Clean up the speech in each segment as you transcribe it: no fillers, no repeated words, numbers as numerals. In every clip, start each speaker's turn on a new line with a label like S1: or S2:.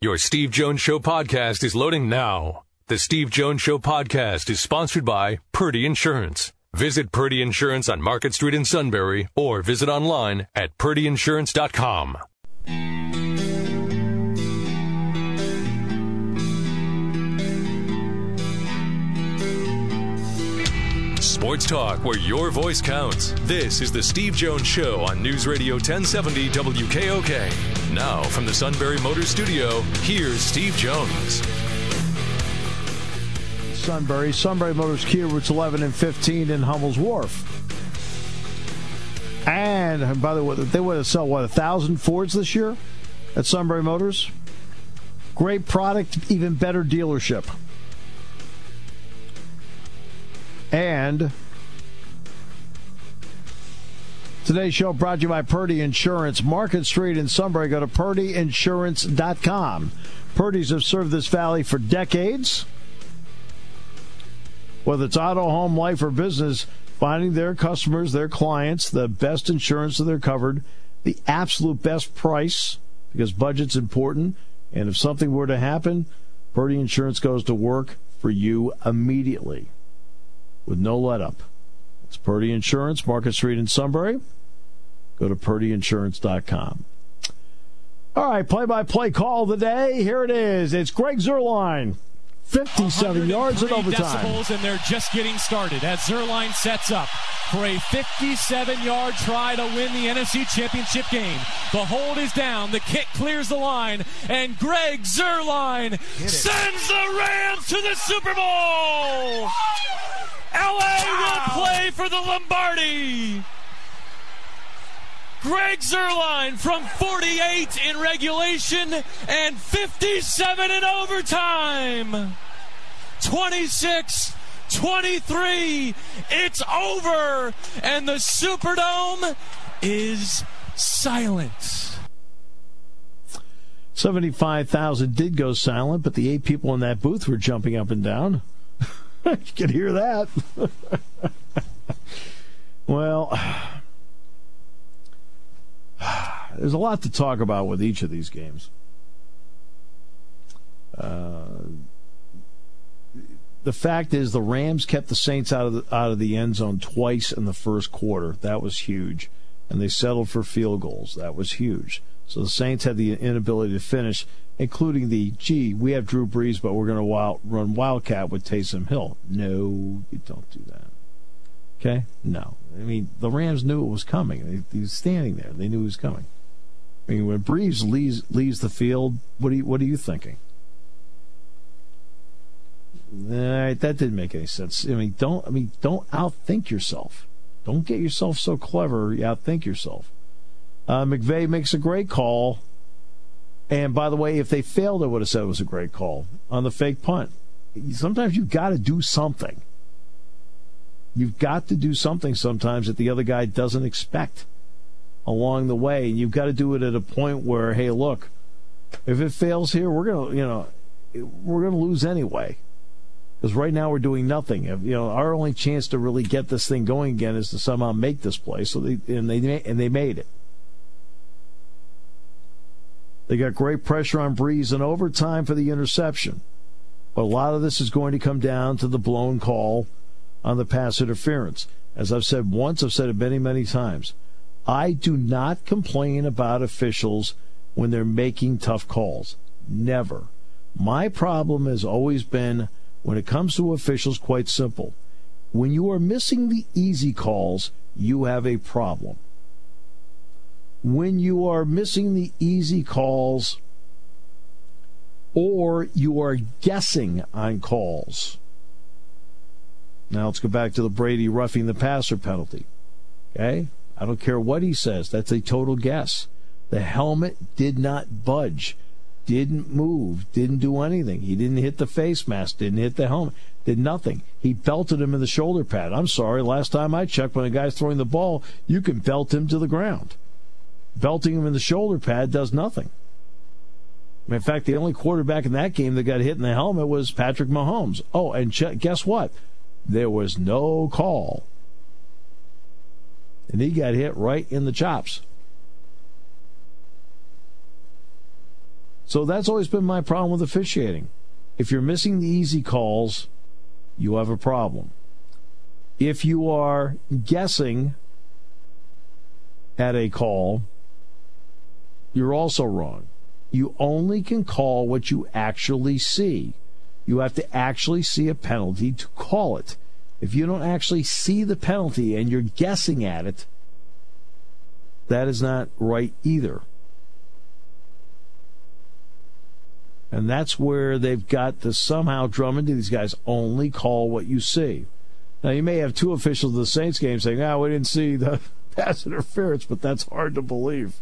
S1: Your Steve Jones Show podcast is loading now. The Steve Jones Show podcast is sponsored by Purdy Insurance. Visit Purdy Insurance on Market Street in Sunbury or visit online at purdyinsurance.com. Sports talk where your voice counts. This is the Steve Jones Show on News Radio 1070 WKOK. Now from the Sunbury Motors Studio, here's Steve Jones.
S2: Sunbury Motors Kia, routes 11 and 15 in Hummel's Wharf. And by the way, they want to sell, 1,000 Fords this year at Sunbury Motors? Great product, even better dealership. And today's show brought to you by Purdy Insurance. Market Street in Sunbury. Go to purdyinsurance.com. Purdy's have served this valley for decades. Whether it's auto, home, life, or business, finding their customers, their clients, the best insurance that they're covered, the absolute best price, because budget's important. And if something were to happen, Purdy Insurance goes to work for you immediately with no let-up. It's Purdy Insurance, Market Street in Sunbury. Go to purdyinsurance.com. All right, play-by-play call of the day. Here it is. It's Greg Zuerlein. 57 yards in overtime.
S3: Decibels, and they're just getting started as Zuerlein sets up for a 57-yard try to win the NFC Championship game. The hold is down. The kick clears the line, and Greg Zuerlein sends the Rams to the Super Bowl. LA will play for the Lombardi. Greg Zuerlein from 48 in regulation and 57 in overtime. 26-23. It's over, and the Superdome is silent.
S2: 75,000 did go silent, but the 8 people in that booth were jumping up and down. You can hear that. Well, there's a lot to talk about with each of these games. The fact is, the Rams kept the Saints out of the end zone twice in the first quarter. That was huge. And they settled for field goals. That was huge. So the Saints had the inability to finish, including we have Drew Brees, but we're going to run Wildcat with Taysom Hill. No, you don't do that. Okay? No. I mean, the Rams knew it was coming. He was standing there. They knew it was coming. I mean, when Brees leaves the field, what are you thinking? That didn't make any sense. Don't outthink yourself. Don't get yourself so clever you outthink yourself. McVay makes a great call. And by the way, if they failed, I would have said it was a great call on the fake punt. Sometimes you've got to do something. You've got to do something sometimes that the other guy doesn't expect along the way. And you've got to do it at a point where, hey, look, if it fails here, we're gonna lose anyway. Because right now we're doing nothing. Our only chance to really get this thing going again is to somehow make this play. So they made it. They got great pressure on Brees in overtime for the interception. But a lot of this is going to come down to the blown call on the pass interference. As I've said once, I've said it many, many times. I do not complain about officials when they're making tough calls. Never. My problem has always been, when it comes to officials, quite simple. When you are missing the easy calls, you have a problem. When you are missing the easy calls, or you are guessing on calls. Now let's go back to the Brady roughing the passer penalty. Okay? I don't care what he says. That's a total guess. The helmet did not budge, didn't move, didn't do anything. He didn't hit the face mask, didn't hit the helmet, did nothing. He belted him in the shoulder pad. I'm sorry, last time I checked, when a guy's throwing the ball, you can belt him to the ground. Belting him in the shoulder pad does nothing. In fact, the only quarterback in that game that got hit in the helmet was Patrick Mahomes. Oh, and guess what? There was no call. And he got hit right in the chops. So that's always been my problem with officiating. If you're missing the easy calls, you have a problem. If you are guessing at a call, you're also wrong. You only can call what you actually see. You have to actually see a penalty to call it. If you don't actually see the penalty and you're guessing at it, that is not right either. And that's where they've got to somehow drum into these guys, only call what you see. Now, you may have two officials of the Saints game saying, we didn't see the pass interference, but that's hard to believe.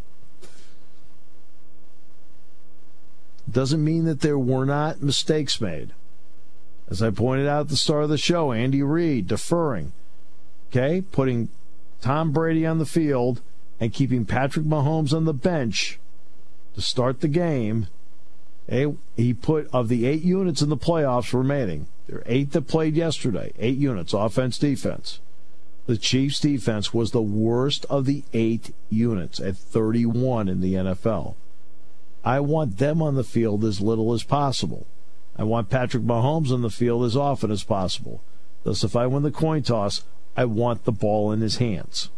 S2: Doesn't mean that there were not mistakes made. As I pointed out at the start of the show, Andy Reid deferring, putting Tom Brady on the field and keeping Patrick Mahomes on the bench to start the game. He put, of the 8 units in the playoffs remaining, there are 8 that played yesterday, 8 units, offense, defense. The Chiefs' defense was the worst of the 8 units at 31 in the NFL. I want them on the field as little as possible. I want Patrick Mahomes on the field as often as possible. Thus, if I win the coin toss, I want the ball in his hands.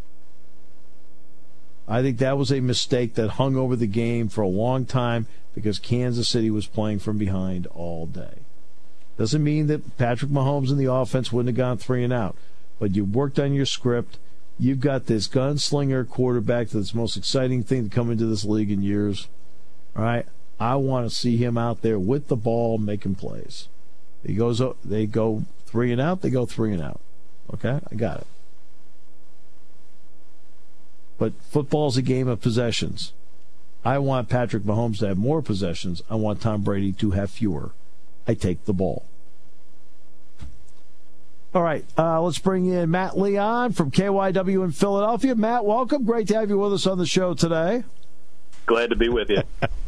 S2: I think that was a mistake that hung over the game for a long time because Kansas City was playing from behind all day. Doesn't mean that Patrick Mahomes and the offense wouldn't have gone 3 and out, but you worked on your script. You've got this gunslinger quarterback that's the most exciting thing to come into this league in years. All right, I want to see him out there with the ball making plays. They go 3 and out, they go 3 and out. Okay, I got it. But football's a game of possessions. I want Patrick Mahomes to have more possessions. I want Tom Brady to have fewer. I take the ball. All right, let's bring in Matt Leon from KYW in Philadelphia. Matt, welcome. Great to have you with us on the show today.
S4: Glad to be with you.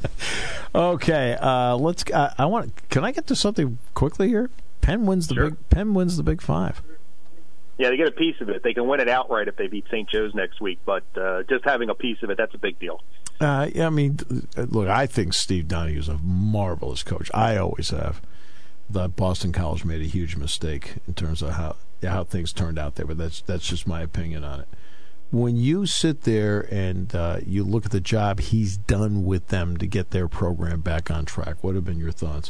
S2: Okay, let's. Can I get to something quickly here? Penn wins the Big Five.
S4: Yeah, they get a piece of it. They can win it outright if they beat St. Joe's next week, but just having a piece of it, that's a big deal.
S2: I mean, look, I think Steve Donahue is a marvelous coach. I always have. That Boston College made a huge mistake in terms of how things turned out there, but that's just my opinion on it. When you sit there and you look at the job he's done with them to get their program back on track, what have been your thoughts?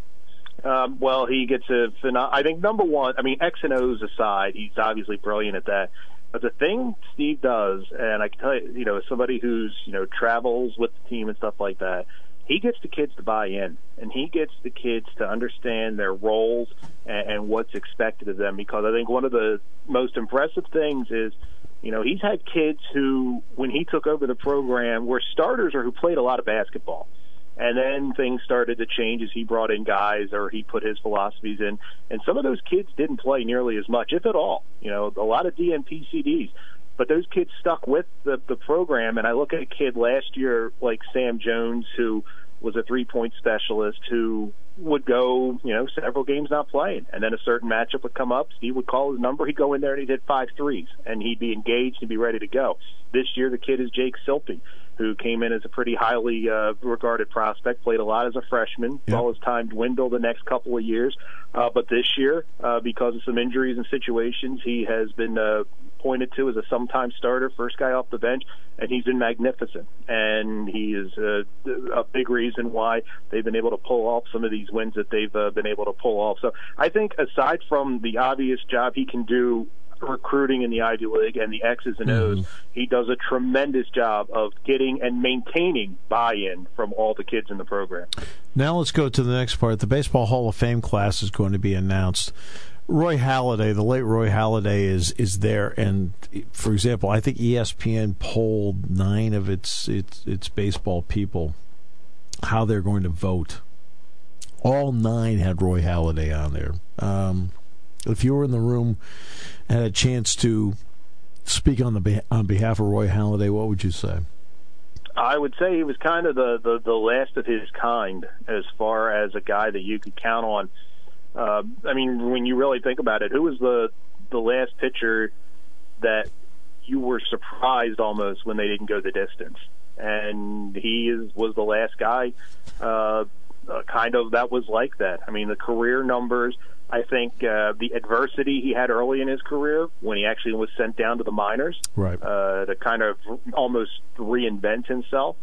S4: Well, he gets I think, number one, X and O's aside, he's obviously brilliant at that. But the thing Steve does, and I can tell you, as somebody who's, travels with the team and stuff like that, he gets the kids to buy in, and he gets the kids to understand their roles and what's expected of them. Because I think one of the most impressive things is, he's had kids who, when he took over the program, were starters or who played a lot of basketball. And then things started to change as he brought in guys or he put his philosophies in. And some of those kids didn't play nearly as much, if at all. A lot of DNP CDs. But those kids stuck with the program. And I look at a kid last year like Sam Jones, who was a three-point specialist, who would go, several games not playing. And then a certain matchup would come up. Steve would call his number. He'd go in there and he'd hit 5 threes. And he'd be engaged and be ready to go. This year the kid is Jake Silpe, who came in as a pretty highly regarded prospect, played a lot as a freshman, saw his time dwindle the next couple of years. But this year, because of some injuries and situations, he has been pointed to as a sometime starter, first guy off the bench, and he's been magnificent. And he is a big reason why they've been able to pull off some of these wins that they've been able to pull off. So I think aside from the obvious job he can do recruiting in the Ivy League and the X's and O's, he does a tremendous job of getting and maintaining buy-in from all the kids in the program.
S2: Now let's go to the next part. The Baseball Hall of Fame class is going to be announced. Roy Halladay, the late Roy Halladay, is there, and for example, I think ESPN polled 9 of its baseball people how they're going to vote. All 9 had Roy Halladay on there. If you were in the room and had a chance to speak on behalf of Roy Halladay, what would you say?
S4: I would say he was kind of the last of his kind as far as a guy that you could count on. When you really think about it, who was the last pitcher that you were surprised almost when they didn't go the distance? and he was the last guy kind of that was like that. I mean, the career numbers, I think the adversity he had early in his career when he actually was sent down to the minors to kind of almost reinvent himself,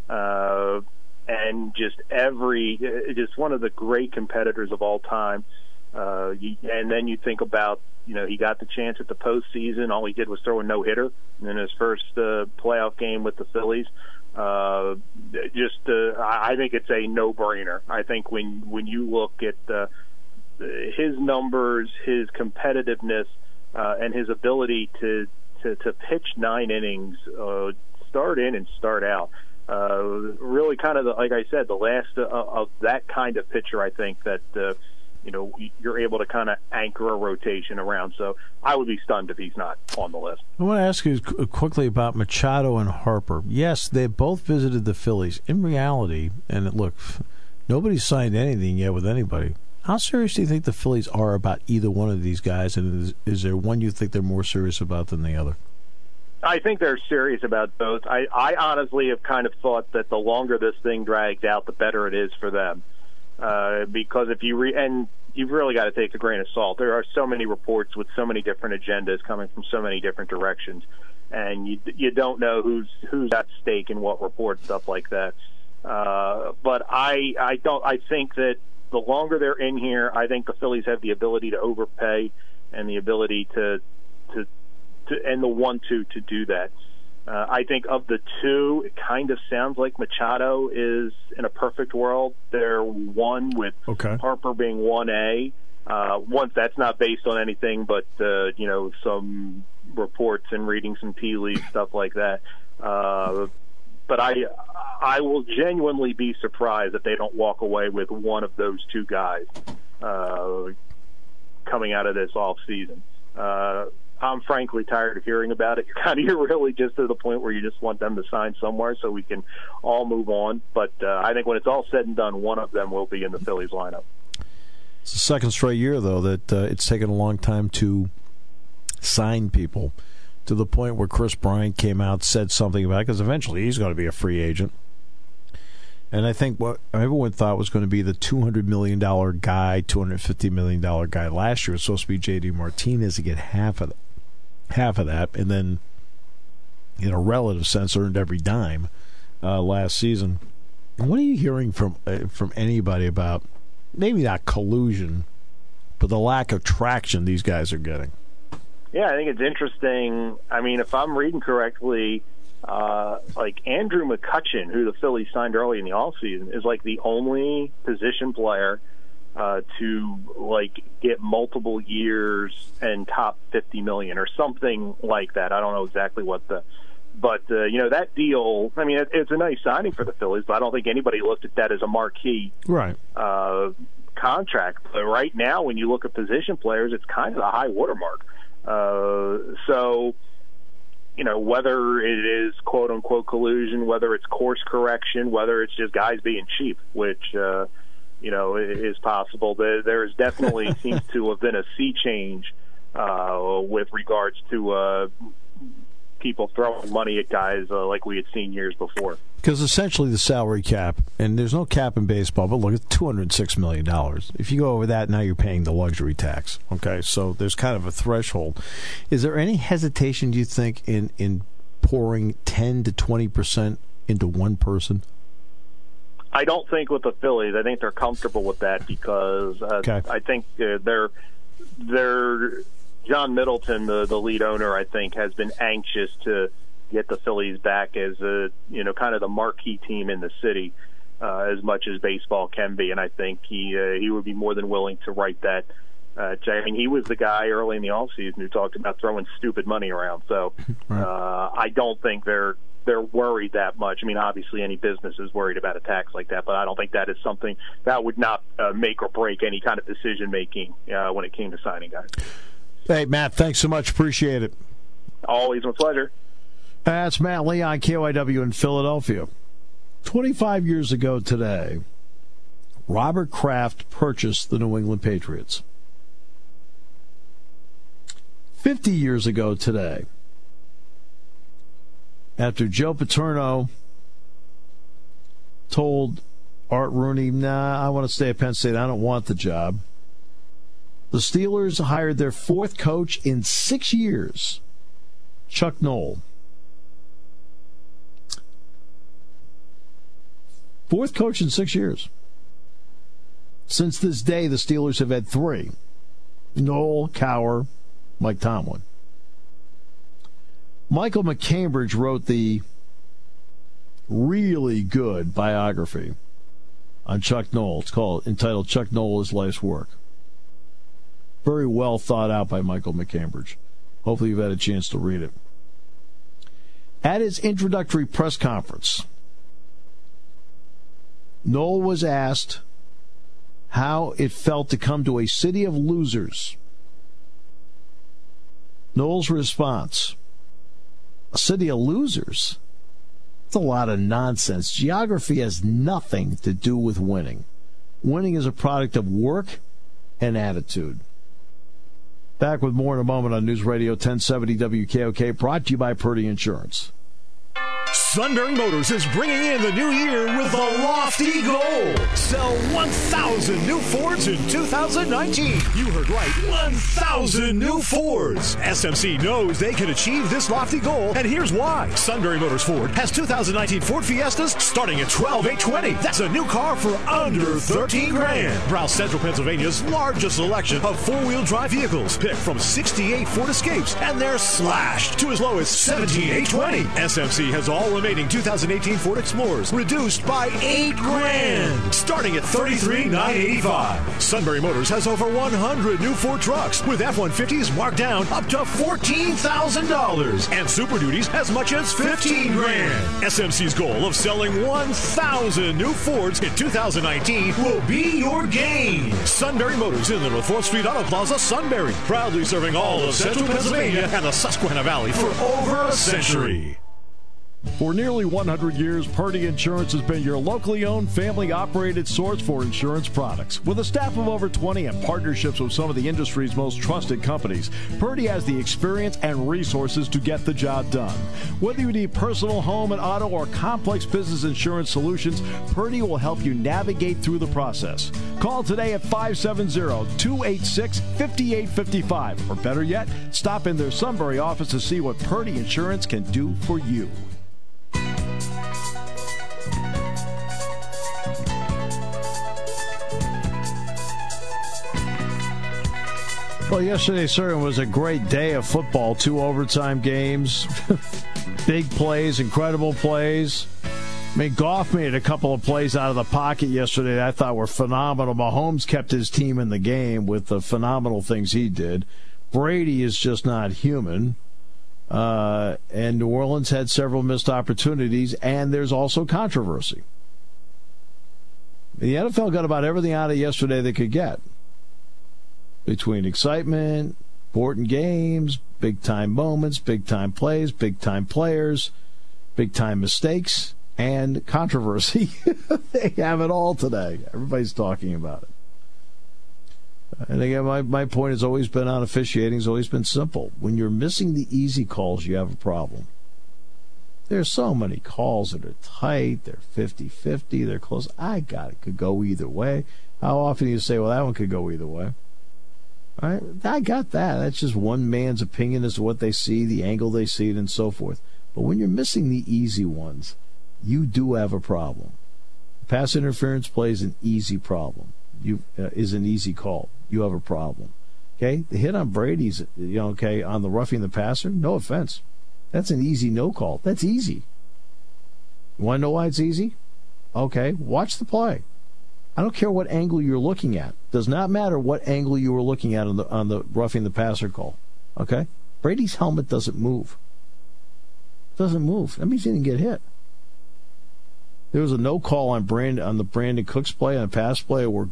S4: and just one of the great competitors of all time. And then you think about, he got the chance at the postseason. All he did was throw a no-hitter in his first playoff game with the Phillies. I think it's a no-brainer. I think when you look at his numbers, his competitiveness, and his ability to pitch 9 innings, start in and start out, really kind of like I said, the last of that kind of pitcher. I think that you're able to kind of anchor a rotation around. So I would be stunned if he's not on the list.
S2: I want to ask you quickly about Machado and Harper. Yes, they both visited the Phillies. In reality, and look, nobody's signed anything yet with anybody. How serious do you think the Phillies are about either one of these guys, and is there one you think they're more serious about than the other?
S4: I think they're serious about both. I honestly have kind of thought that the longer this thing drags out, the better it is for them. Because if you and you've really got to take a grain of salt. There are so many reports with so many different agendas coming from so many different directions, and you don't know who's at stake in what report, stuff like that. But I think that the longer they're in here, I think the Phillies have the ability to overpay and the ability to and the 1-2 to do that. I think of the two, it kind of sounds like Machado is in a perfect world. They're one with Harper being 1A. Once that's not based on anything but some reports and reading some tea leaves, stuff like that. But I will genuinely be surprised if they don't walk away with one of those two guys coming out of this off season. I'm frankly tired of hearing about it. You're really just to the point where you just want them to sign somewhere so we can all move on. But I think when it's all said and done, one of them will be in the Phillies lineup.
S2: It's the second straight year, though, that it's taken a long time to sign people, to the point where Chris Bryant came out, said something about it, because eventually he's going to be a free agent. And I think what everyone thought was going to be the $200 million guy, $250 million guy last year was supposed to be J.D. Martinez to get half of that, and then, in a relative sense, earned every dime last season. What are you hearing from anybody about, maybe not collusion, but the lack of traction these guys are getting?
S4: Yeah, I think it's interesting. I mean, if I'm reading correctly, like Andrew McCutchen, who the Phillies signed early in the offseason, is like the only position player to get multiple years and top $50 million or something like that. I don't know exactly what but that deal. I mean, it's a nice signing for the Phillies, but I don't think anybody looked at that as a marquee contract. But right now, when you look at position players, it's kind of a high watermark. So, whether it is quote unquote collusion, whether it's course correction, whether it's just guys being cheap, which is possible. There is definitely seems to have been a sea change with regards to people throwing money at guys like we had seen years before.
S2: Because essentially the salary cap, and there's no cap in baseball, but look, it's $206 million. If you go over that, now you're paying the luxury tax. Okay, so there's kind of a threshold. Is there any hesitation, do you think, in pouring 10 to 20% into one person?
S4: I don't think with the Phillies. I think they're comfortable with that because I think they're John Middleton, the lead owner, I think, has been anxious to get the Phillies back as kind of the marquee team in the city, as much as baseball can be, and I think he would be more than willing to write that check. I mean, he was the guy early in the offseason who talked about throwing stupid money around. So I don't think they're worried that much. I mean, obviously any business is worried about a tax like that, but I don't think that is something that would not make or break any kind of decision making when it came to signing guys.
S2: Hey, Matt, thanks so much. Appreciate it.
S4: Always my pleasure.
S2: That's Matt Leon, KYW in Philadelphia. 25 years ago today, Robert Kraft purchased the New England Patriots. 50 years ago today, after Joe Paterno told Art Rooney, nah, I want to stay at Penn State. I don't want the job. The Steelers hired their fourth coach in 6 years, Chuck Noll. Fourth coach in 6 years. Since this day, the Steelers have had three. Noll, Cowher, Mike Tomlin. Michael McCambridge wrote the really good biography on Chuck Noll. It's entitled Chuck Noll, His Life's Work. Very well thought out by Michael McCambridge. Hopefully you've had a chance to read it. At his introductory press conference, Noll was asked how it felt to come to a city of losers. Noll's response, a city of losers? It's a lot of nonsense. Geography has nothing to do with winning. Winning is a product of work and attitude. Back with more in a moment on News Radio 1070 WKOK, brought to you by Purdy Insurance.
S5: Sunbury Motors is bringing in the new year with a lofty goal. Sell 1,000 new Fords in 2019. You heard right, 1,000 new Fords. SMC knows they can achieve this lofty goal, and here's why. Sunbury Motors Ford has 2019 Ford Fiestas starting at $12,820. That's a new car for under $13,000. Browse Central Pennsylvania's largest selection of four-wheel drive vehicles. Pick from 68 Ford Escapes, and they're slashed to as low as $17,820. SMC has all remaining 2018 Ford Explorers reduced by $8,000, starting at $33,985. Sunbury Motors has over 100 new Ford trucks with F-150s marked down up to $14,000 and Super Duties as much as $15,000. SMC's goal of selling 1,000 new Fords in 2019 will be your gain. Sunbury Motors in the North 4th Street Auto Plaza, Sunbury, proudly serving all of Central Pennsylvania and the Susquehanna Valley for over a century.
S2: For nearly 100 years, Purdy Insurance has been your locally owned, family-operated source for insurance products. With a staff of over 20 and partnerships with some of the industry's most trusted companies, Purdy has the experience and resources to get the job done. Whether you need personal, home, and auto, or complex business insurance solutions, Purdy will help you navigate through the process. Call today at 570-286-5855. Or better yet, stop in their Sunbury office to see what Purdy Insurance can do for you. Well, yesterday certainly was a great day of football. 2 overtime games, big plays, incredible plays. I mean, Goff made a couple of plays out of the pocket yesterday that I thought were phenomenal. Mahomes kept his team in the game with the phenomenal things he did. Brady is just not human. And New Orleans had several missed opportunities, and there's also controversy. The NFL got about everything out of yesterday they could get. Between excitement, important games, big-time moments, big-time plays, big-time players, big-time mistakes, and controversy. They have it all today. Everybody's talking about it. And again, my point has always been on officiating, has always been simple. When you're missing the easy calls, you have a problem. There's so many calls that are tight, they're 50-50, they're close. It could go either way. How often do you say, well, that one could go either way? All right, I got that. That's just one man's opinion as to what they see, the angle they see it, and so forth. But when you're missing the easy ones, you do have a problem. Pass interference play is an easy problem. Is an easy call. You have a problem. Okay, the hit on Brady's, on the roughing the passer. No offense, that's an easy no call. That's easy. You want to know why it's easy? Okay, watch the play. I don't care what angle you're looking at. Does not matter what angle you were looking at on the roughing the passer call. Okay? Brady's helmet doesn't move. Doesn't move. That means he didn't get hit. There was a no call on the Brandon Cooks play, on a pass play where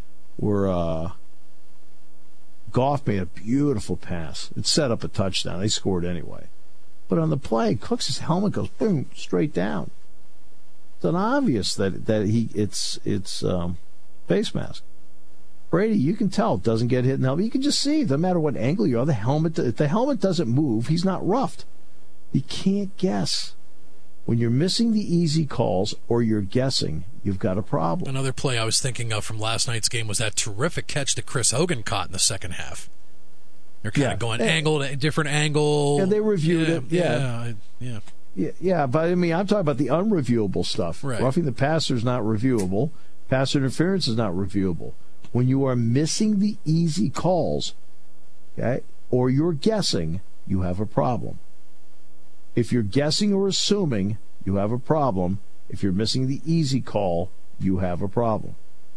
S2: Goff made a beautiful pass. It set up a touchdown. They scored anyway. But on the play, Cooks' helmet goes boom straight down. It's obvious that it's face mask. Brady, you can tell, doesn't get hit in the helmet. You can just see, no matter what angle you are, if the helmet doesn't move, he's not roughed. You can't guess. When you're missing the easy calls or you're guessing, you've got a problem.
S6: Another play I was thinking of from last night's game was that terrific catch that Chris Hogan caught in the second half. They're kind of going angle to different angle.
S2: Yeah, they reviewed it.
S6: Yeah.
S2: But I mean, I'm talking about the unreviewable stuff.
S6: Right.
S2: Roughing the passer is not reviewable. Pass interference is not reviewable. When you are missing the easy calls, okay, or you're guessing, you have a problem. If you're guessing or assuming, you have a problem. If you're missing the easy call, you have a problem.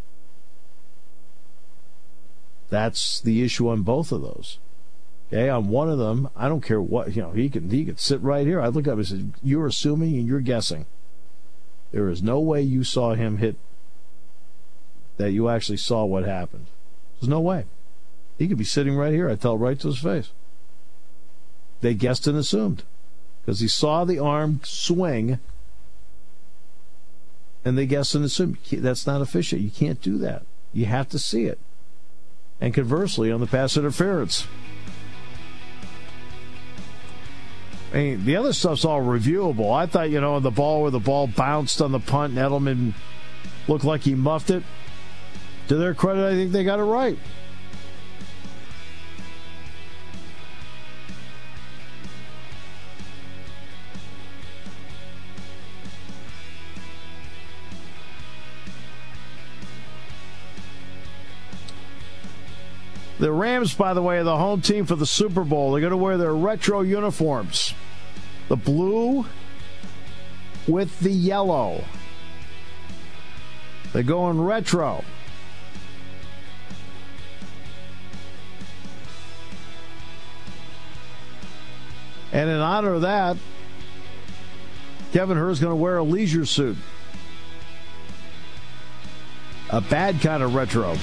S2: That's the issue on both of those. Okay, on one of them, I don't care what, he could sit right here. I look up and say, you're assuming and you're guessing. There is no way you saw him hit, that you actually saw what happened. There's no way. He could be sitting right here. I tell right to his face. They guessed and assumed. Because he saw the arm swing, and they guessed and assumed. That's not efficient. You can't do that. You have to see it. And conversely, on the pass interference, I mean, the other stuff's all reviewable. I thought, the ball where the ball bounced on the punt and Edelman looked like he muffed it. To their credit, I think they got it right. The Rams, by the way, are the home team for the Super Bowl. They're going to wear their retro uniforms. The blue with the yellow. They're going retro. And in honor of that, Kevin Hurd is going to wear a leisure suit. A bad kind of retro.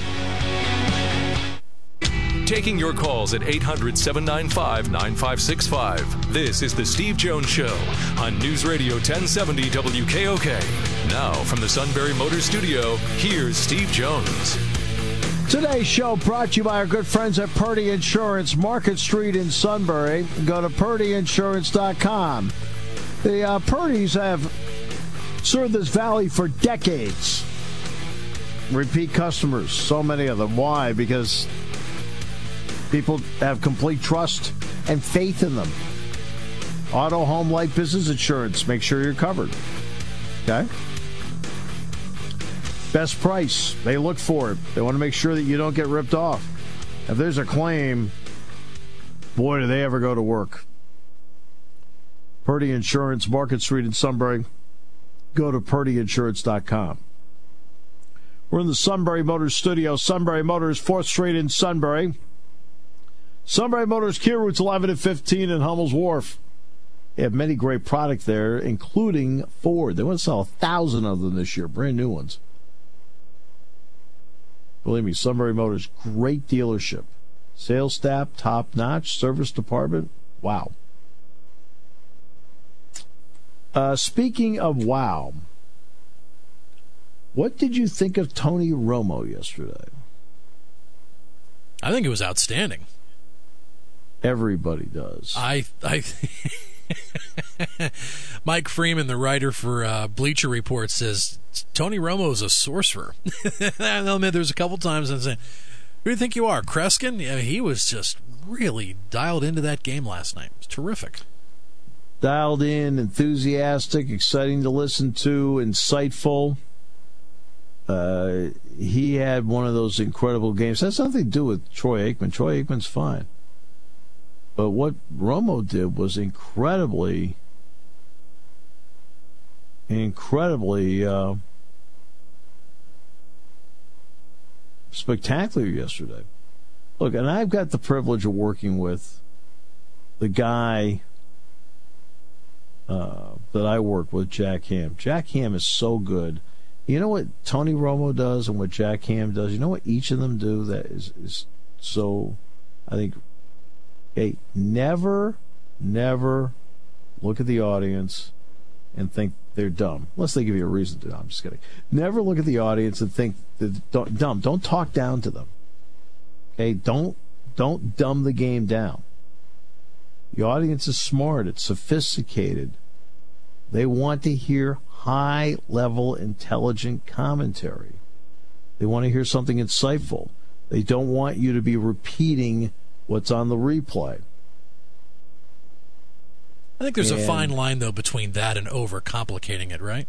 S1: Taking your calls at 800-795-9565. This is the Steve Jones Show on News Radio 1070 WKOK. Now from the Sunbury Motors Studio, here's Steve Jones.
S2: Today's show brought to you by our good friends at Purdy Insurance, Market Street in Sunbury. Go to PurdyInsurance.com. The Purdys have served this valley for decades. Repeat customers, so many of them. Why? Because people have complete trust and faith in them. Auto, home, life, business insurance. Make sure you're covered. Okay? Best price. They look for it. They want to make sure that you don't get ripped off. If there's a claim, boy, do they ever go to work. Purdy Insurance, Market Street in Sunbury. Go to PurdyInsurance.com. We're in the Sunbury Motors studio. Sunbury Motors, 4th Street in Sunbury. Sunbury Motors, Kia routes 11 and 15 in Hummel's Wharf. They have many great products there, including Ford. They want to sell 1,000 of them this year, brand new ones. Believe me, Sunbury Motors, great dealership. Sales staff, top-notch. Service department, wow. Speaking of wow, what did you think of Tony Romo yesterday?
S6: I think it was outstanding.
S2: Everybody does.
S6: Mike Freeman, the writer for Bleacher Report, says Tony Romo is a sorcerer. I'll admit there's a couple times I'm saying, who do you think you are, Kreskin? Yeah, he was just really dialed into that game last night. It was terrific.
S2: Dialed in, enthusiastic, exciting to listen to, insightful. He had one of those incredible games. It has nothing to do with Troy Aikman. Troy Aikman's fine. But what Romo did was incredibly spectacular yesterday. Look, and I've got the privilege of working with the guy that I work with, Jack Ham. Jack Ham is so good. You know what Tony Romo does and what Jack Ham does? You know what each of them do that is so, I think, hey, never look at the audience and think they're dumb. Unless they give you a reason to. No, I'm just kidding. Never look at the audience and think they're dumb. Don't talk down to them. Okay? Don't dumb the game down. The audience is smart. It's sophisticated. They want to hear high-level, intelligent commentary. They want to hear something insightful. They don't want you to be repeating what's on the replay.
S6: I think there's a fine line, though, between that and overcomplicating it, right?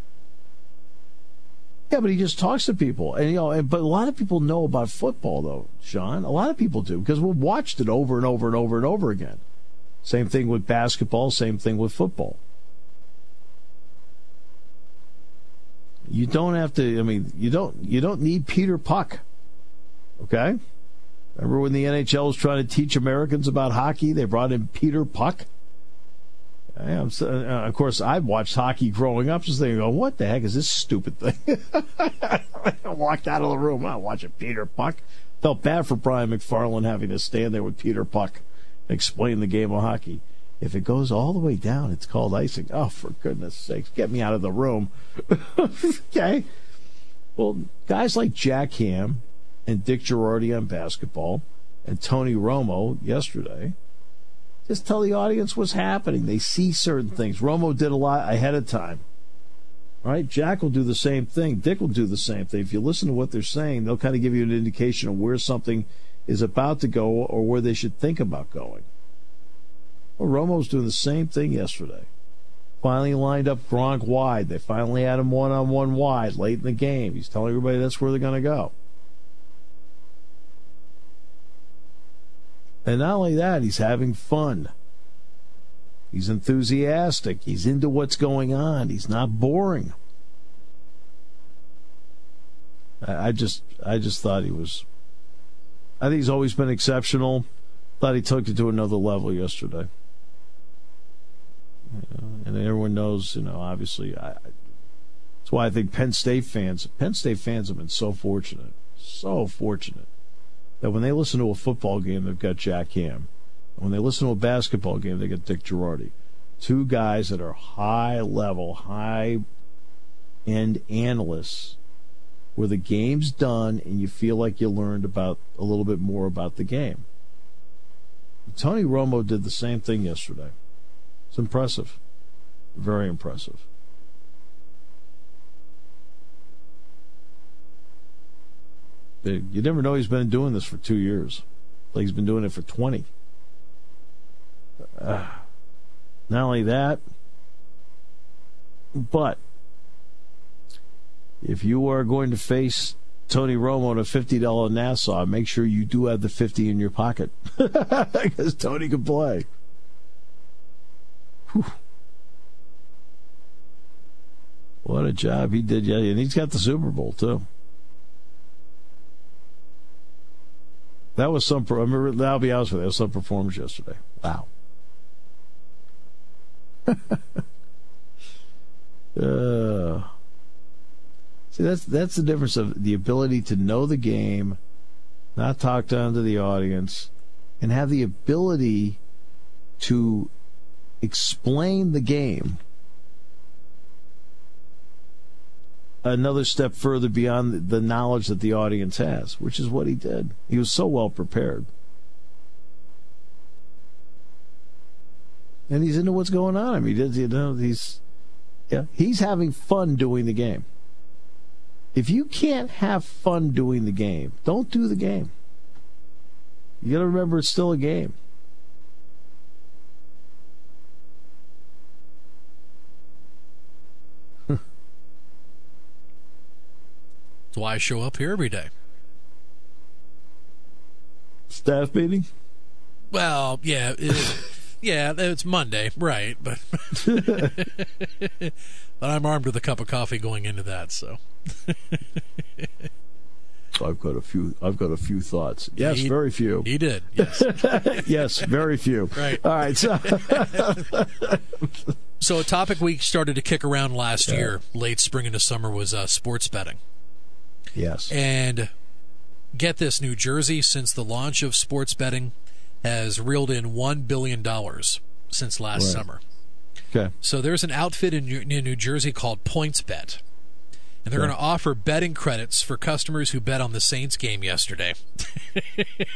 S2: Yeah, but he just talks to people. But a lot of people know about football, though, Sean. A lot of people do, because we've watched it over and over and over and over again. Same thing with basketball, same thing with football. You don't have to, you don't need Peter Puck. Okay? Remember when the NHL was trying to teach Americans about hockey? They brought in Peter Puck. Of course, I watched hockey growing up, just thinking, what the heck is this stupid thing? I walked out of the room. I'm watching Peter Puck. Felt bad for Brian McFarland having to stand there with Peter Puck and explain the game of hockey. If it goes all the way down, it's called icing. Oh, for goodness sakes, get me out of the room. Okay. Well, guys like Jack Ham and Dick Girardi on basketball and Tony Romo yesterday just tell the audience what's happening. They see certain things. Romo did a lot ahead of time. All right? Jack will do the same thing. Dick will do the same thing. If you listen to what they're saying, they'll kind of give you an indication of where something is about to go or where they should think about going. Well, Romo's doing the same thing yesterday. Finally lined up Gronk wide. They finally had him one-on-one wide late in the game. He's telling everybody that's where they're going to go. And not only that, he's having fun. He's enthusiastic. He's into what's going on. He's not boring. I just thought he was. I think he's always been exceptional. Thought he took it to another level yesterday. And everyone knows, obviously, that's why I think Penn State fans have been so fortunate that when they listen to a football game, they've got Jack Ham. When they listen to a basketball game, they got Dick Girardi. Two guys that are high-level, high-end analysts where the game's done and you feel like you learned about a little bit more about the game. Tony Romo did the same thing yesterday. It's impressive. Very impressive. You never know he's been doing this for 2 years. Like he's been doing it for 20. Not only that, but if you are going to face Tony Romo in a $50 Nassau, make sure you do have the 50 in your pocket because Tony can play. Whew. What a job he did, yeah, and he's got the Super Bowl too. That was some. I'll be honest with you, that was some performance yesterday. Wow. See, that's the difference of the ability to know the game, not talk down to the audience, and have the ability to explain the game another step further beyond the knowledge that the audience has, which is what he did. He was so well prepared. And he's into what's going on. I mean, he's having fun doing the game. If you can't have fun doing the game, don't do the game. You got to remember it's still a game.
S6: That's why I show up here every day.
S2: Staff meeting?
S6: Well, yeah. It's Monday, right? But but I'm armed with a cup of coffee going into that, so.
S2: I've got a few thoughts. Yes, very few.
S6: He did. Yes.
S2: Yes, very few.
S6: Right.
S2: All right.
S6: So a topic we started to kick around last year, late spring into summer, was sports betting.
S2: Yes.
S6: And get this, New Jersey, since the launch of sports betting, has reeled in $1 billion since last summer.
S2: Okay.
S6: So there's an outfit in New Jersey called PointsBet. And they're going to offer betting credits for customers who bet on the Saints game yesterday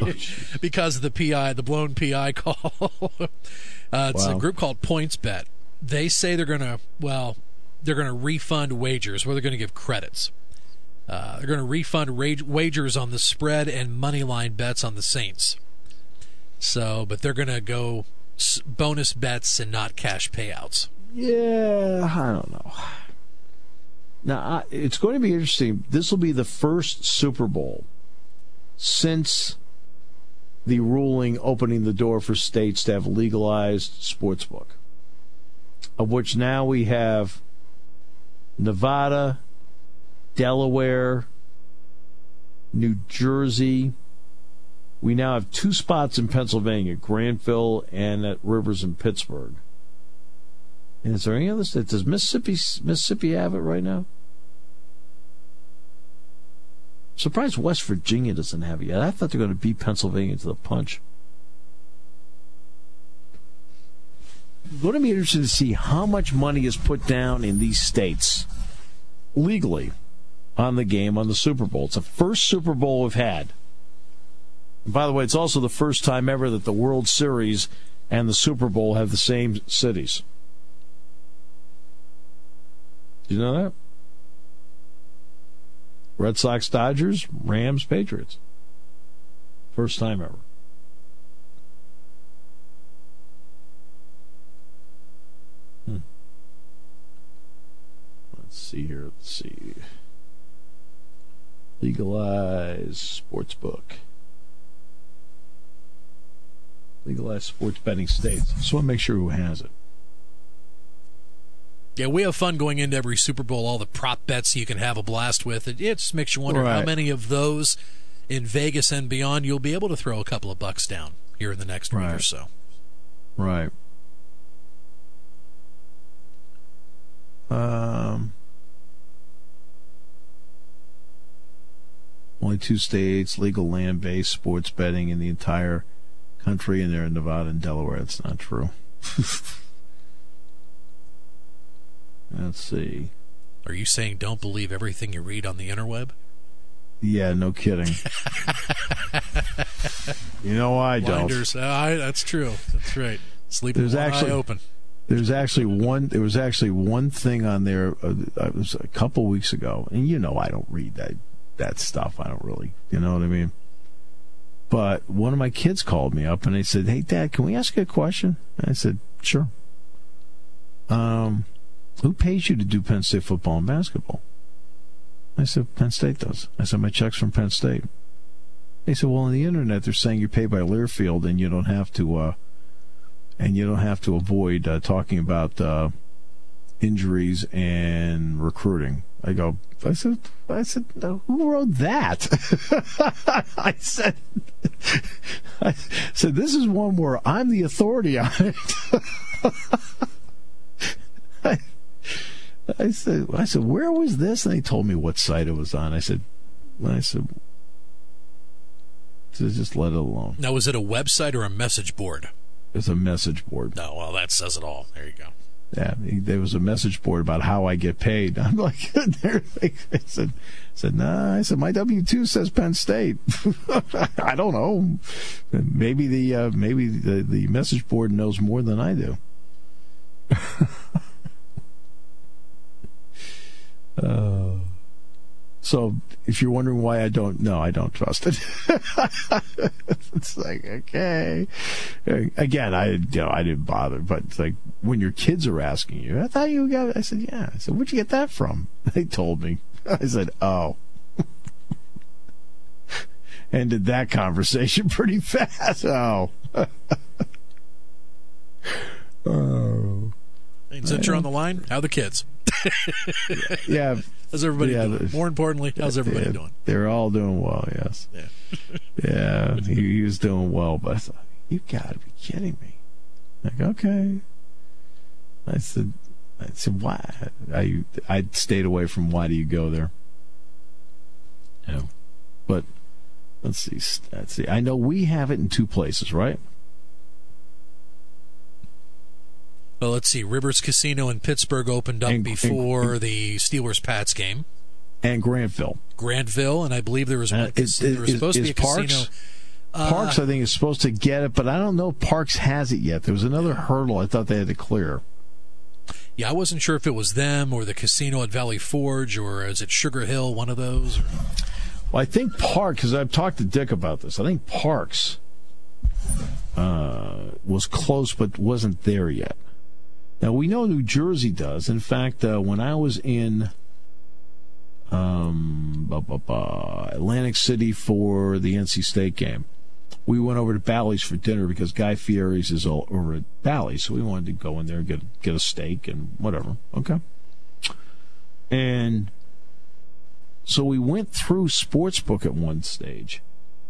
S6: because of the blown PI call. It's a group called PointsBet. they say they're going to refund wagers, where they're going to give credits. They're going to refund wagers on the spread and money line bets on the Saints. But they're going to go bonus bets and not cash payouts.
S2: Yeah, I don't know. Now, it's going to be interesting. This will be the first Super Bowl since the ruling opening the door for states to have legalized sportsbook, of which now we have Nevada, Delaware, New Jersey. We now have 2 spots in Pennsylvania, Granville and at Rivers in Pittsburgh. And is there any other state? Does Mississippi have it right now? Surprised West Virginia doesn't have it yet. I thought they were going to beat Pennsylvania to the punch. It's going to be interesting to see how much money is put down in these states legally on the game, on the Super Bowl. It's the first Super Bowl we've had. And by the way, it's also the first time ever that the World Series and the Super Bowl have the same cities. Did you know that? Red Sox, Dodgers, Rams, Patriots. First time ever. Let's see here. Let's see. Legalize sportsbook. Legalize sports betting states. Just want to make sure who has it.
S6: Yeah, we have fun going into every Super Bowl, all the prop bets you can have a blast with. It just makes you wonder how many of those in Vegas and beyond you'll be able to throw a couple of bucks down here in the next week or so.
S2: Right. Only 2 states, legal land-based sports betting in the entire country, and they're in Nevada and Delaware. That's not true. Let's see.
S6: Are you saying don't believe everything you read on the interweb?
S2: Yeah, no kidding. You know I
S6: Blinders.
S2: don't.
S6: That's true. That's right. Sleeping with one eye open.
S2: There was actually one thing on there. It was a couple weeks ago, and I don't read that stuff. I don't really, you know what I mean. But one of my kids called me up and they said, "Hey, Dad, can we ask you a question?" And I said, "Sure." Who pays you to do Penn State football and basketball? I said, Penn State does. I said, my check's from Penn State. They said, well, on the internet they're saying you're paid by Learfield and you don't have to avoid talking about injuries and recruiting. I said, who wrote that? I said, this is one where I'm the authority on it. I said, where was this? And they told me what site it was on. I said, just let it alone.
S6: Now, was it a website or a message board?
S2: It's a message board.
S6: No, well, that says it all. There you go.
S2: Yeah, there was a message board about how I get paid. I'm like, I said, nah. I said, my W-2 says Penn State. I don't know. Maybe the message board knows more than I do. So if you're wondering why I don't trust it. It's like, okay. Again, I didn't bother, but it's like when your kids are asking you, I thought you got it. I said, yeah. I said, where'd you get that from? They told me. I said, oh. Ended that conversation pretty fast. Oh.
S6: Oh. Since you're on the line, how are the kids?
S2: Yeah.
S6: How's everybody doing? More importantly, how's everybody doing?
S2: They're all doing well, yes.
S6: Yeah.
S2: Yeah, he was doing well, but I thought, you got to be kidding me. Like, okay. I said, why? I stayed away from why do you go there? Yeah. But let's see. I know we have it in 2 places, right?
S6: Well, let's see. Rivers Casino in Pittsburgh opened up before the Steelers-Pats game.
S2: And Granville,
S6: and I believe there was one. There was supposed to be a
S2: Parks,
S6: casino.
S2: Parks, I think, is supposed to get it, but I don't know if Parks has it yet. There was another hurdle I thought they had to clear.
S6: Yeah, I wasn't sure if it was them or the casino at Valley Forge, or is it Sugar Hill, one of those?
S2: Well, I think Park, because I've talked to Dick about this, I think Parks was close but wasn't there yet. Now, we know New Jersey does. In fact, when I was in Atlantic City for the NC State game, we went over to Bally's for dinner because Guy Fieri's is over at Bally's, so we wanted to go in there and get a steak and whatever. Okay. And so we went through Sportsbook at one stage.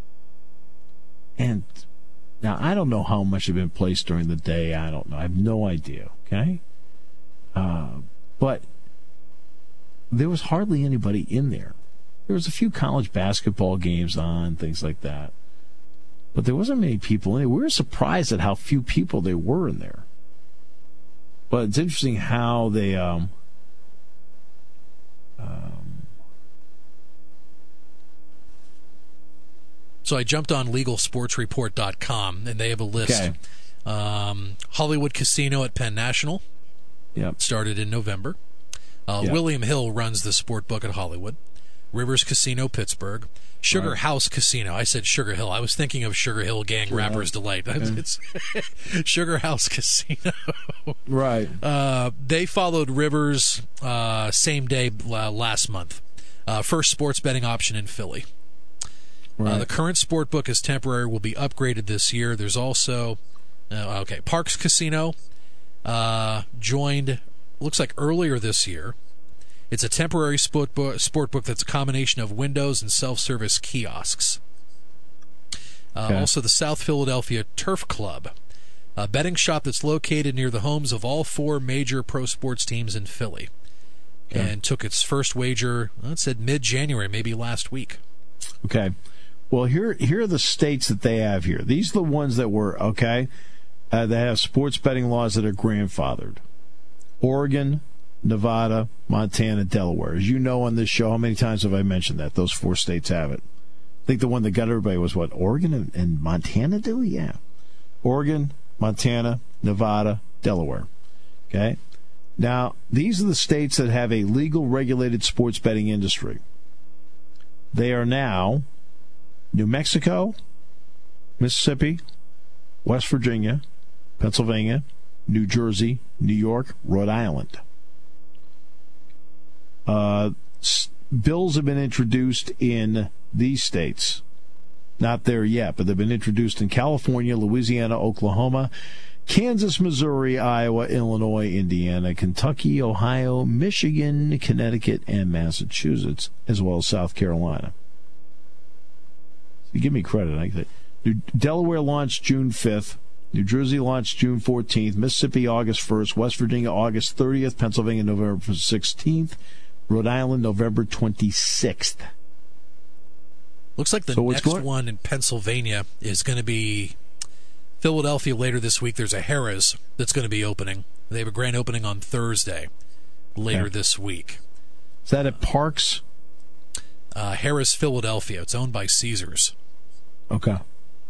S2: And now I don't know how much had been placed during the day. I don't know. I have no idea. Okay. But there was hardly anybody in there. There was a few college basketball games on, things like that. But there wasn't many people in it. We were surprised at how few people there were in there. But it's interesting how they
S6: So I jumped on LegalSportsReport.com, and they have a list.
S2: Okay.
S6: Hollywood Casino at Penn National.
S2: Yep.
S6: Started in November. William Hill runs the sport book at Hollywood. Rivers Casino, Pittsburgh. Sugar House Casino. I said Sugar Hill. I was thinking of Sugar Hill Gang Rapper's Delight. It's Sugar House Casino.
S2: Right.
S6: They followed Rivers same day last month. First sports betting option in Philly.
S2: Right.
S6: The current sport book is temporary, will be upgraded this year. There's also, Parks Casino joined, looks like earlier this year. It's a temporary sport book that's a combination of windows and self-service kiosks. Also, the South Philadelphia Turf Club, a betting shop that's located near the homes of all four major pro sports teams in Philly, and took its first wager, it said mid-January, maybe last week.
S2: Okay. Well, here are the states that they have here. These are the ones that were, they have sports betting laws that are grandfathered. Oregon, Nevada, Montana, Delaware. As you know on this show, how many times have I mentioned that? Those four states have it. I think the one that got everybody was what? Oregon and Montana do? Yeah. Oregon, Montana, Nevada, Delaware. Okay? Now, these are the states that have a legal regulated sports betting industry. They are now New Mexico, Mississippi, West Virginia, Pennsylvania, New Jersey, New York, Rhode Island. Bills have been introduced in these states. Not there yet, but they've been introduced in California, Louisiana, Oklahoma, Kansas, Missouri, Iowa, Illinois, Indiana, Kentucky, Ohio, Michigan, Connecticut, and Massachusetts, as well as South Carolina. You give me credit. Delaware launched June 5th. New Jersey launched June 14th. Mississippi, August 1st. West Virginia, August 30th. Pennsylvania, November 16th. Rhode Island, November 26th.
S6: Looks like the next one in Pennsylvania is going to be Philadelphia later this week. There's a Harrah's that's going to be opening. They have a grand opening on Thursday later this week.
S2: Is that at Parks?
S6: Harrah's Philadelphia. It's owned by Caesars.
S2: Okay.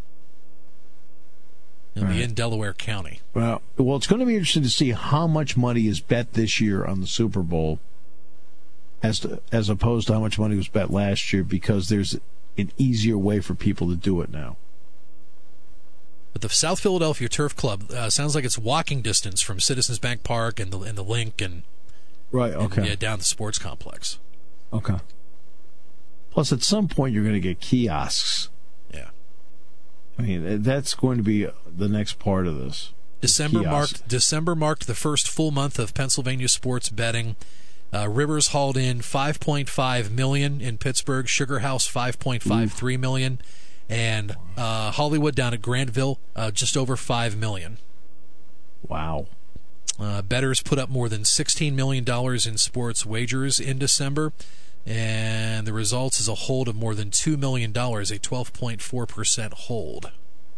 S6: It'll be in Delaware County.
S2: Well, it's going to be interesting to see how much money is bet this year on the Super Bowl as opposed to how much money was bet last year, because there's an easier way for people to do it now.
S6: But the South Philadelphia Turf Club sounds like it's walking distance from Citizens Bank Park and the Link and down the sports complex.
S2: Okay. Plus, at some point, you're going to get kiosks.
S6: Yeah.
S2: I mean, that's going to be the next part of this.
S6: December marked the first full month of Pennsylvania sports betting. Rivers hauled in $5.5 million in Pittsburgh. Sugar House $5.53 million, and Hollywood down at Grantville just over $5 million.
S2: Wow.
S6: Bettors put up more than $16 million in sports wagers in December, and the results is a hold of more than $2 million, a 12.4% hold.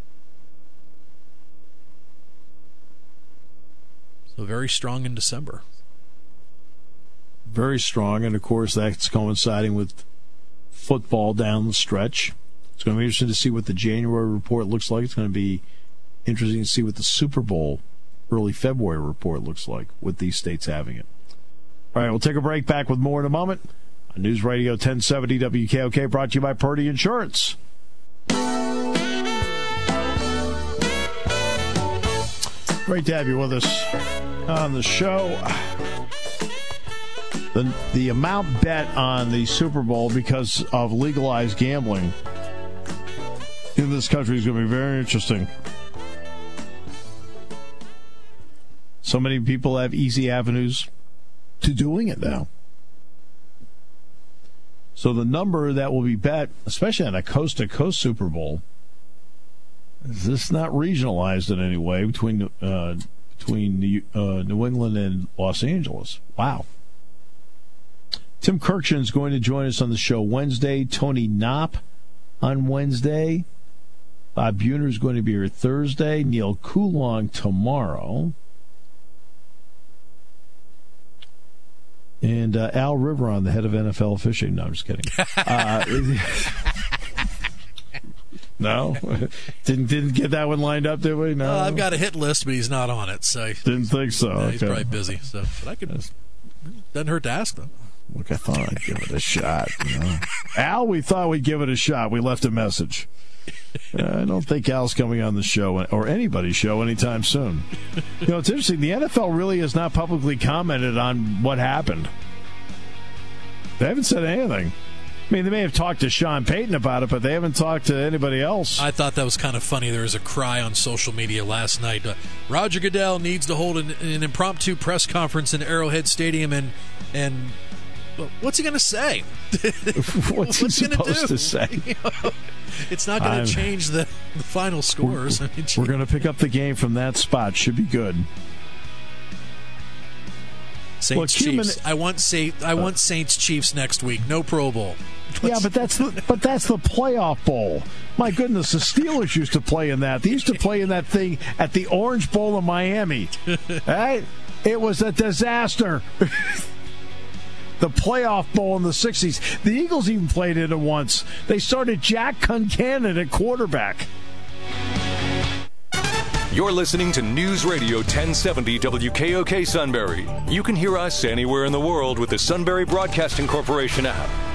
S6: So very strong in December.
S2: Very strong, and of course that's coinciding with football down the stretch. It's going to be interesting to see what the January report looks like. It's going to be interesting to see what the Super Bowl early February report looks like, with these states having it. All right, we'll take a break. Back with more in a moment. On News Radio 1070 WKOK, brought to you by Purdy Insurance. Great to have you with us on the show. The amount bet on the Super Bowl because of legalized gambling in this country is going to be very interesting. So many people have easy avenues to doing it now. So the number that will be bet, especially on a coast-to-coast Super Bowl, is this not regionalized in any way between New England and Los Angeles? Wow. Tim Kirkshin is going to join us on the show Wednesday. Tony Knopp on Wednesday. Bob Buhner is going to be here Thursday. Neil Coulong tomorrow. And Al Riveron, the head of NFL fishing. No, I'm just kidding. No? Didn't get that one lined up, did we? No.
S6: I've got a hit list, but he's not on it. So
S2: didn't think so.
S6: Yeah, he's probably busy. So, but I could. Doesn't hurt to ask them.
S2: Look, I thought I'd give it a shot. You know? Al, we thought we'd give it a shot. We left a message. I don't think Al's coming on the show or anybody's show anytime soon. You know, it's interesting. The NFL really has not publicly commented on what happened. They haven't said anything. I mean, they may have talked to Sean Payton about it, but they haven't talked to anybody else.
S6: I thought that was kind of funny. There was a cry on social media last night. Roger Goodell needs to hold an impromptu press conference in Arrowhead Stadium, and what's he going to say?
S2: What's he supposed to say?
S6: You know, it's not going to change the final scores.
S2: We're going to pick up the game from that spot. Should be good.
S6: Saints Chiefs. I want Saints Chiefs next week. No Pro Bowl.
S2: Yeah, but that's the playoff bowl. My goodness, the Steelers used to play in that. They used to play in that thing at the Orange Bowl in Miami. Right? It was a disaster. The playoff bowl in the 60s. The Eagles even played in it once. They started Jack Concannon at quarterback.
S1: You're listening to News Radio 1070 WKOK Sunbury. You can hear us anywhere in the world with the Sunbury Broadcasting Corporation app.